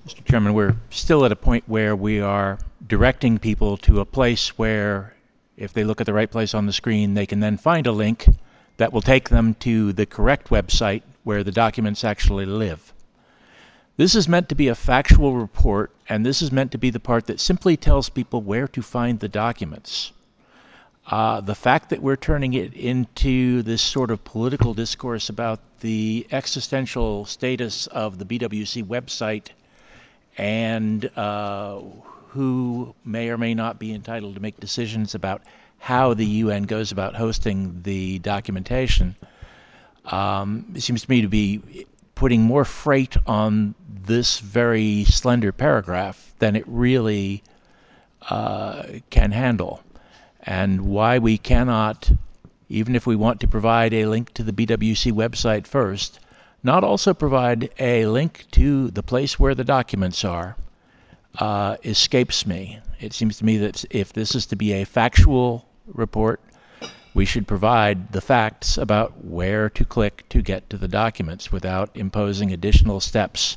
Mr. Chairman, we're still at a point where we are directing people to a place where, if they look at the right place on the screen, they can then find a link that will take them to the correct website where the documents actually live. This is meant to be a factual report, and this is meant to be the part that simply tells people where to find the documents. The fact that we're turning it into this sort of political discourse about the existential status of the BWC website and who may or may not be entitled to make decisions about how the UN goes about hosting the documentation, it seems to me to be putting more freight on this very slender paragraph than it really can handle. And why we cannot, even if we want to provide a link to the BWC website first, not also provide a link to the place where the documents are, escapes me. It seems to me that if this is to be a factual report, we should provide the facts about where to click to get to the documents without imposing additional steps.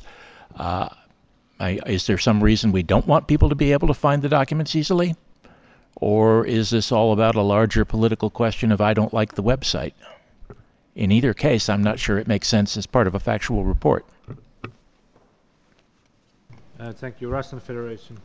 Is there some reason we don't want people to be able to find the documents easily? Or is this all about a larger political question of I don't like the website? In either case, I'm not sure it makes sense as part of a factual report. Thank you. Russian Federation.